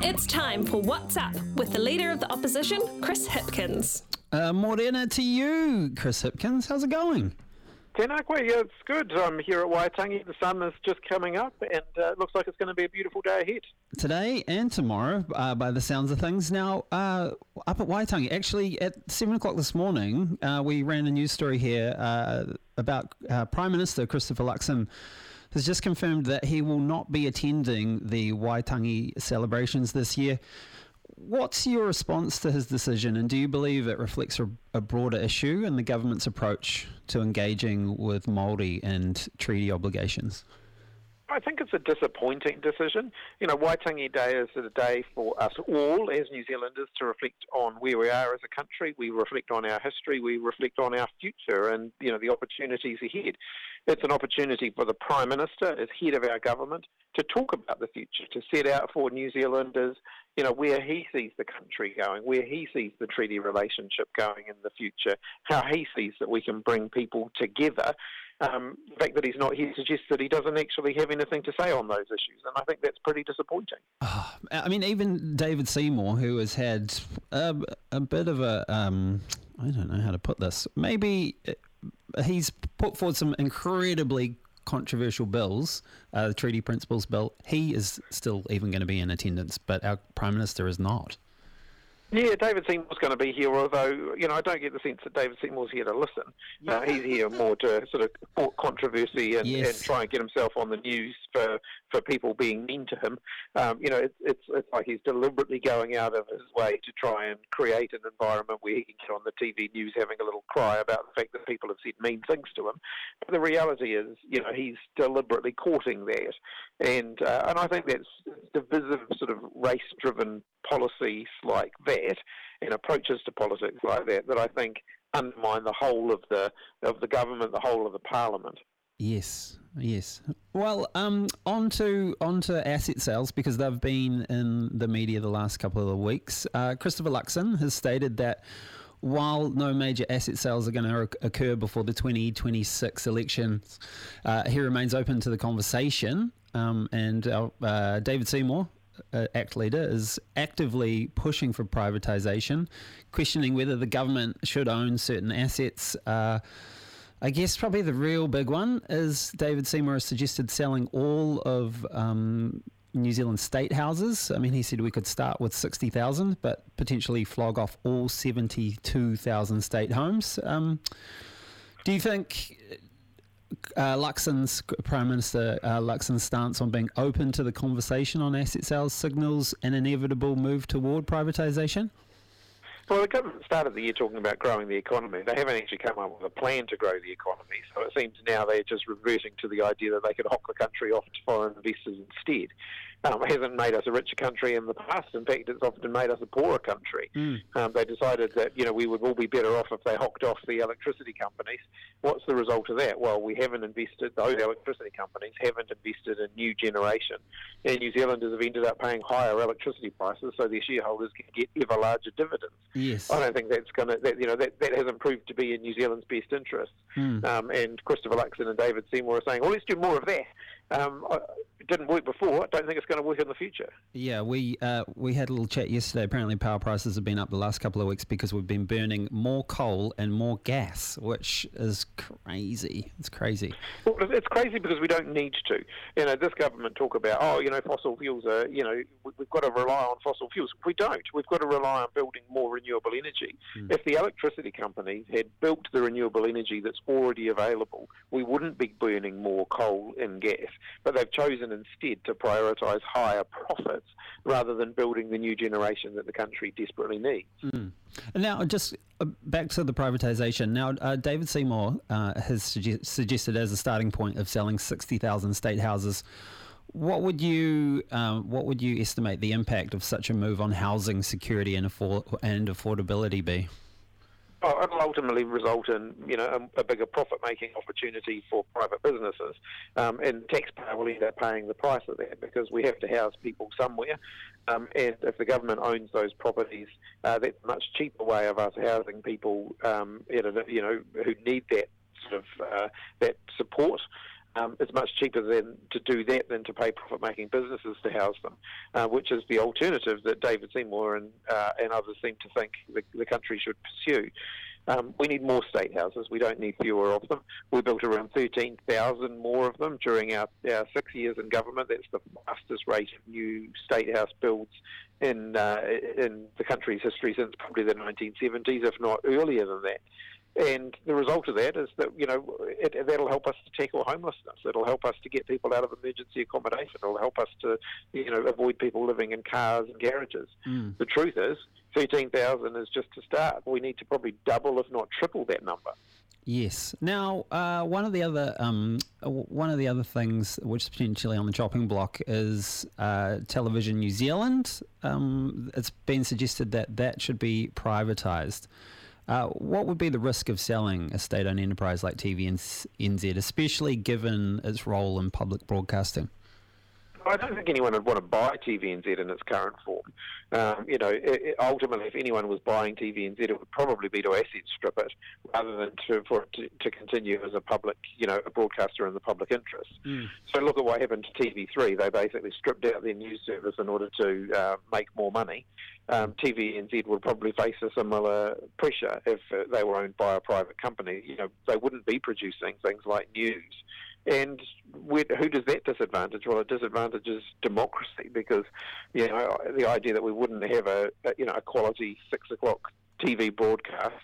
It's time for What's Up with the Leader of the Opposition, Chris Hipkins. Morena to you, Chris Hipkins. How's it going? Tēnā koe, yeah, it's good. I'm here at Waitangi. The sun is just coming up and it looks like it's going to be a beautiful day ahead. Today and tomorrow, by the sounds of things. Now, up at Waitangi, actually at 7 o'clock this morning, we ran a news story here about Prime Minister Christopher Luxon has just confirmed that he will not be attending the Waitangi celebrations this year. What's your response to his decision, and do you believe it reflects a broader issue in the government's approach to engaging with Māori and treaty obligations? I think it's a disappointing decision. You know, Waitangi Day is a day for us all as New Zealanders to reflect on where we are as a country. We reflect on our history. We reflect on our future and, you know, the opportunities ahead. It's an opportunity for the Prime Minister, as head of our government, to talk about the future, to set out for New Zealanders, you know, where he sees the country going, where he sees the treaty relationship going in the future, how he sees that we can bring people together. The fact that he's not here suggests that he doesn't actually have anything to say on those issues, and I think that's pretty disappointing. I mean, even David Seymour, who has had a bit of a, I don't know how to put this, maybe he's put forward some incredibly controversial bills, the Treaty Principles Bill. He is still even going to be in attendance, but our Prime Minister is not. Yeah, David Seymour's going to be here, although, you know, I don't get the sense that David Seymour's here to listen. He's here more to sort of court controversy and try and get himself on the news for people being mean to him. You know, it's like he's deliberately going out of his way to try and create an environment where he can get on the TV news having a little cry about the fact that people have said mean things to him. But the reality is, you know, he's deliberately courting that. And I think that's divisive sort of race-driven policies like that and approaches to politics like that I think undermine the whole of the government, the whole of the parliament. Yes. Well, on to asset sales, because they've been in the media the last couple of weeks. Christopher Luxon has stated that while no major asset sales are going to occur before the 2026 elections, he remains open to the conversation. And David Seymour, ACT leader, is actively pushing for privatisation, questioning whether the government should own certain assets. I guess probably the real big one is David Seymour has suggested selling all of New Zealand state houses. I mean, he said we could start with 60,000, but potentially flog off all 72,000 state homes. Do you think Prime Minister Luxon's stance on being open to the conversation on asset sales signals an inevitable move toward privatisation? Well, the government started the year talking about growing the economy. They haven't actually come up with a plan to grow the economy. So it seems now they're just reverting to the idea that they could hock the country off to foreign investors instead. It hasn't made us a richer country in the past. In fact, it's often made us a poorer country. They decided that, you know, we would all be better off if they hocked off the electricity companies. What's the result of that? Well, we haven't invested, those electricity companies haven't invested in new generation. And New Zealanders have ended up paying higher electricity prices so their shareholders can get ever larger dividends. Yes. I don't think that's going to, that hasn't proved to be in New Zealand's best interests. And Christopher Luxon and David Seymour are saying, well, let's do more of that. It didn't work before. I don't think it's going to work in the future. Yeah, we had a little chat yesterday. Apparently power prices have been up the last couple of weeks because we've been burning more coal and more gas, which is crazy. It's crazy. Well, it's crazy because we don't need to. You know, this government talk about, fossil fuels are, we've got to rely on fossil fuels. We don't. We've got to rely on building more renewable energy. If the electricity companies had built the renewable energy that's already available, we wouldn't be burning more coal and gas. But they've chosen instead to prioritise higher profits rather than building the new generation that the country desperately needs. And now, just back to the privatisation. Now, David Seymour has suggested as a starting point of selling 60,000 state houses. What would you estimate the impact of such a move on housing security and affordability be? Well, it'll ultimately result in, a bigger profit-making opportunity for private businesses, and the taxpayer will end up paying the price of that because we have to house people somewhere, and if the government owns those properties, that's a much cheaper way of us housing people, who need that sort of that support. It's much cheaper to do that than to pay profit-making businesses to house them, which is the alternative that David Seymour and others seem to think the country should pursue. We need more state houses. We don't need fewer of them. We built around 13,000 more of them during our 6 years in government. That's the fastest rate of new state house builds in the country's history since probably the 1970s, if not earlier than that. And the result of that is that, that'll help us to tackle homelessness. It'll help us to get people out of emergency accommodation. It'll help us to, avoid people living in cars and garages. The truth is, 13,000 is just a start. We need to probably double, if not triple, that number. Yes. Now, one of the other things which is potentially on the chopping block is Television New Zealand. It's been suggested that should be privatised. What would be the risk of selling a state-owned enterprise like TVNZ, especially given its role in public broadcasting? I don't think anyone would want to buy TVNZ in its current form. Ultimately, if anyone was buying TVNZ, it would probably be to asset strip it, rather than to continue as a public, a broadcaster in the public interest. So look at what happened to TV3. They basically stripped out their news service in order to make more money. TVNZ would probably face a similar pressure if they were owned by a private company. They wouldn't be producing things like news. And who does that disadvantage? Well, it disadvantages democracy, because the idea that we wouldn't have a quality 6 o'clock TV broadcast,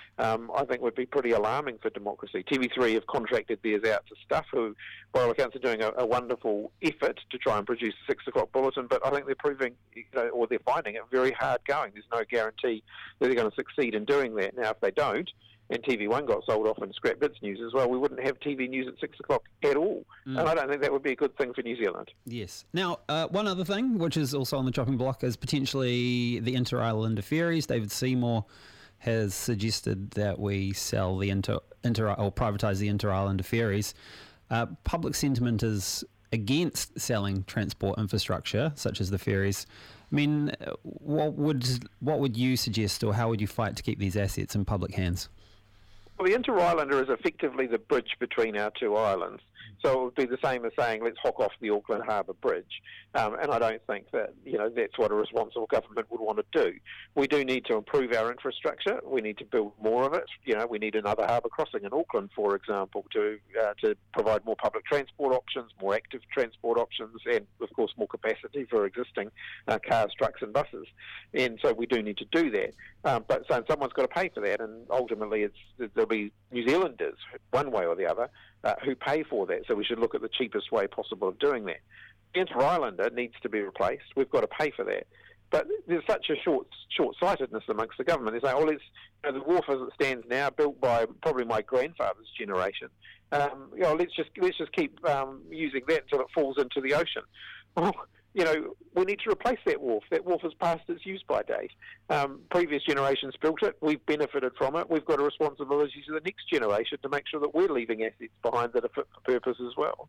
I think would be pretty alarming for democracy. TV3 have contracted theirs out to Stuff, who, by all accounts, are doing a wonderful effort to try and produce a 6 o'clock bulletin, but I think they're proving, or they're finding it very hard going. There's no guarantee that they're going to succeed in doing that. Now, if they don't, and TV1 got sold off and scrapped its news as well, we wouldn't have TV news at 6 o'clock at all. And I don't think that would be a good thing for New Zealand. Yes. Now, one other thing, which is also on the chopping block, is potentially the Inter-Islander ferries. David Seymour has suggested that we sell the or privatise the Inter-Islander ferries. Public sentiment is against selling transport infrastructure, such as the ferries. I mean, what would you suggest, or how would you fight to keep these assets in public hands? Well, the Inter-Islander is effectively the bridge between our two islands. So it would be the same as saying, let's hock off the Auckland Harbour Bridge. And I don't think that, that's what a responsible government would want to do. We do need to improve our infrastructure. We need to build more of it. We need another harbour crossing in Auckland, for example, to provide more public transport options, more active transport options, and, of course, more capacity for existing cars, trucks and buses. And so we do need to do that. But someone's got to pay for that, and ultimately there'll be New Zealanders, one way or the other, who pay for that. So we should look at the cheapest way possible of doing that. The Inter-Islander needs to be replaced. We've got to pay for that. But there's such a short-sightedness amongst the government. They say, the wharf as it stands now, built by probably my grandfather's generation. Let's just keep using that until it falls into the ocean. Well, we need to replace that wharf. That wharf has passed its use-by date. Previous generations built it. We've benefited from it. We've got a responsibility to the next generation to make sure that we're leaving assets behind that are fit for purpose as well.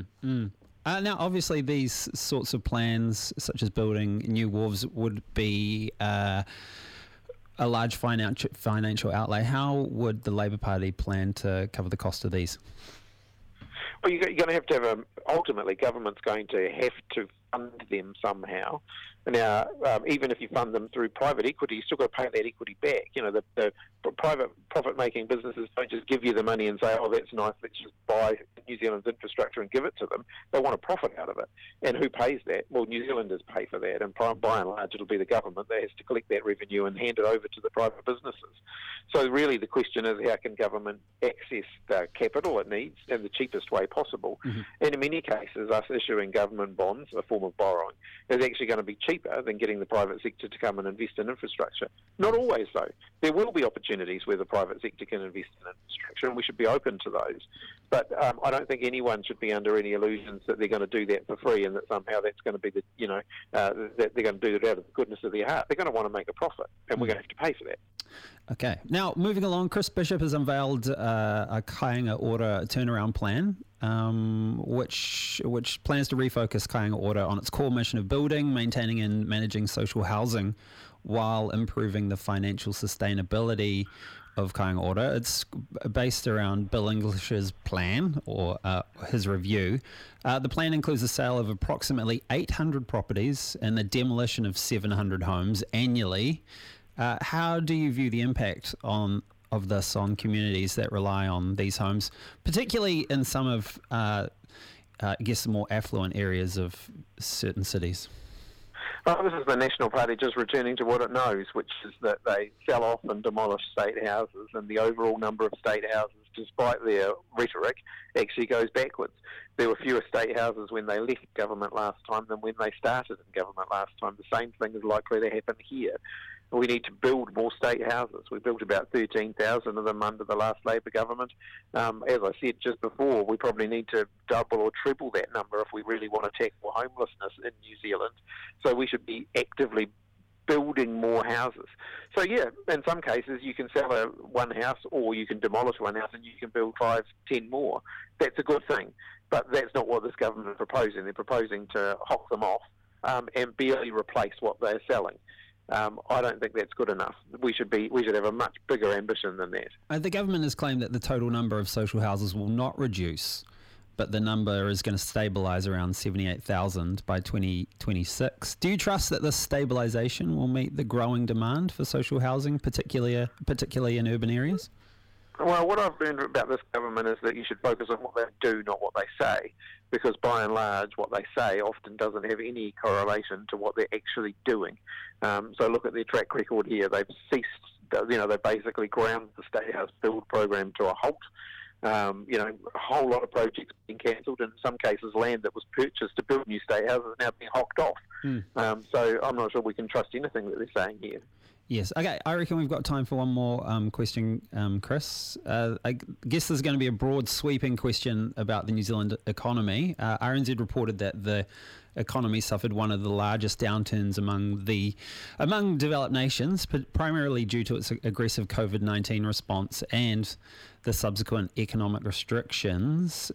Now, obviously, these sorts of plans, such as building new wharves, would be a large financial outlay. How would the Labour Party plan to cover the cost of these? Well, you're going to have ultimately, government's going to have to fund them somehow. Now, even if you fund them through private equity, you've still got to pay that equity back. The private profit-making businesses don't just give you the money and say, oh, that's nice, let's just buy New Zealand's infrastructure and give it to them. They want a profit out of it. And who pays that? Well, New Zealanders pay for that. And by and large, it'll be the government that has to collect that revenue and hand it over to the private businesses. So really the question is, how can government access the capital it needs in the cheapest way possible? And in many cases, us issuing government bonds, a form of borrowing, is actually going to be cheaper than getting the private sector to come and invest in infrastructure. Not always, though. There will be opportunities where the private sector can invest in infrastructure, and we should be open to those. But I don't think anyone should be under any illusions that they're going to do that for free, and that somehow that's going to be that they're going to do it out of the goodness of their heart. They're going to want to make a profit, and we're going to have to pay for that. Okay. Now, moving along, Chris Bishop has unveiled a Kāinga Ora turnaround plan, which plans to refocus Kāinga Ora on its core mission of building, maintaining and managing social housing while improving the financial sustainability of Kāinga Ora. It's based around Bill English's plan, or his review. The plan includes the sale of approximately 800 properties and the demolition of 700 homes annually. How do you view the impact of this on communities that rely on these homes, particularly in some of, I guess, the more affluent areas of certain cities? Well, this is the National Party just returning to what it knows, which is that they sell off and demolish state houses, and the overall number of state houses, despite their rhetoric, actually goes backwards. There were fewer state houses when they left government last time than when they started in government last time. The same thing is likely to happen here. We need to build more state houses. We built about 13,000 of them under the last Labor government. As I said just before, we probably need to double or triple that number if we really want to tackle homelessness in New Zealand. So we should be actively building more houses. So yeah, in some cases you can sell one house, or you can demolish one house and you can build 5, 10 more. That's a good thing. But that's not what this government is proposing. They're proposing to hock them off and barely replace what they're selling. I don't think that's good enough. We should have a much bigger ambition than that. The government has claimed that the total number of social houses will not reduce, but the number is going to stabilise around 78,000 by 2026. Do you trust that this stabilisation will meet the growing demand for social housing, particularly in urban areas? Well, what I've learned about this government is that you should focus on what they do, not what they say, because by and large what they say often doesn't have any correlation to what they're actually doing. So look at their track record here. They've ceased, they basically ground the State House build program to a halt. A whole lot of projects being cancelled, and in some cases land that was purchased to build new state houses is now being hocked off. So I'm not sure we can trust anything that they're saying here. Yes. Okay, I reckon we've got time for one more question, Chris. I guess there's going to be a broad sweeping question about the New Zealand economy. RNZ reported that the economy suffered one of the largest downturns among developed nations, but primarily due to its aggressive COVID-19 response and the subsequent economic restrictions.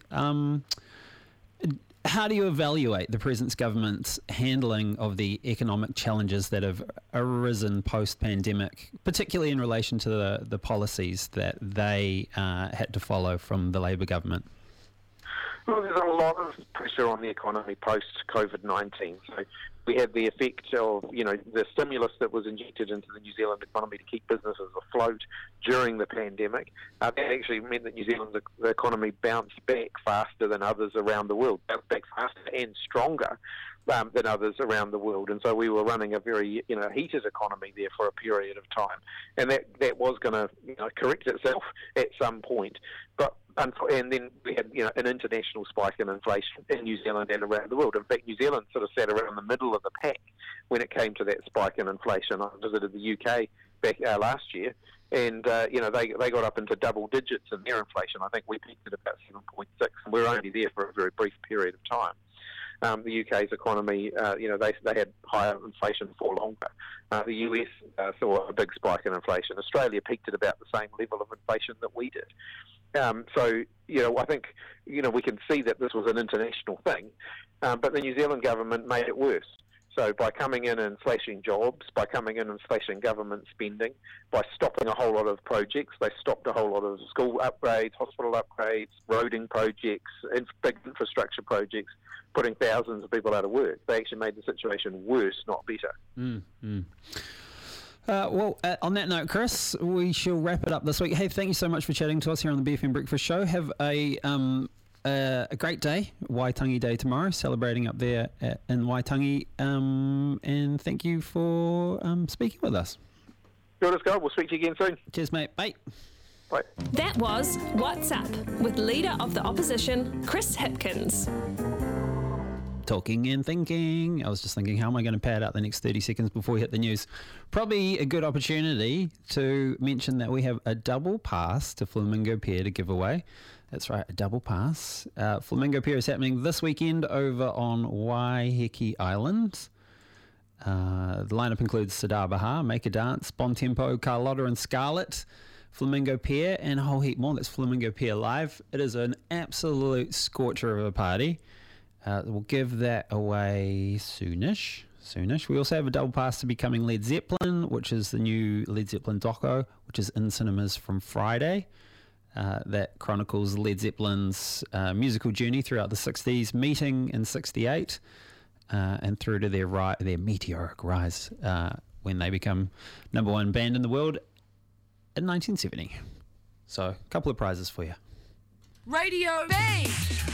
How do you evaluate the present government's handling of the economic challenges that have arisen post-pandemic, particularly in relation to the policies that they had to follow from the Labor government? Well, there's a lot of pressure on the economy post-COVID-19. So we had the effect of, the stimulus that was injected into the New Zealand economy to keep businesses afloat during the pandemic. That actually meant that New Zealand's economy bounced back faster than others around the world, bounced back faster and stronger than others around the world. And so we were running a very, heated economy there for a period of time. And that was going to, correct itself at some point. And then we had, an international spike in inflation in New Zealand and around the world. In fact, New Zealand sort of sat around the middle of the pack when it came to that spike in inflation. I visited the UK back last year, and they got up into double digits in their inflation. I think we peaked at about 7.6, and we were only there for a very brief period of time. The UK's economy, they had higher inflation for longer. The US saw a big spike in inflation. Australia peaked at about the same level of inflation that we did. So I think, we can see that this was an international thing, but the New Zealand government made it worse. So by coming in and slashing jobs, by coming in and slashing government spending, by stopping a whole lot of projects, they stopped a whole lot of school upgrades, hospital upgrades, roading projects, big infrastructure projects, putting thousands of people out of work. They actually made the situation worse, not better. On that note, Chris, we shall wrap it up this week. Hey, thank you so much for chatting to us here on the BFM Breakfast Show. Have a great day, Waitangi Day tomorrow, celebrating up there in Waitangi, and thank you for speaking with us. Good, let's go. We'll speak to you again soon. Cheers, mate. Bye. Bye. That was What's Up with Leader of the Opposition, Chris Hipkins. Talking and thinking. I was just thinking, how am I going to pad out the next 30 seconds before we hit the news? Probably a good opportunity to mention that we have a double pass to Flamingo Pier to give away. That's right, a double pass. Flamingo Pier is happening this weekend over on Waiheke Island. The lineup includes Sadar Bahar, Make a Dance, Bon Tempo, Carlotta and Scarlett, Flamingo Pier, and a whole heap more. That's Flamingo Pier Live. It is an absolute scorcher of a party. We'll give that away soonish. We also have a double pass to Becoming Led Zeppelin, which is the new Led Zeppelin doco, which is in cinemas from Friday. That chronicles Led Zeppelin's musical journey throughout the 60s, meeting in 68, and through to their meteoric rise when they become number one band in the world in 1970. So, a couple of prizes for you. Radio B!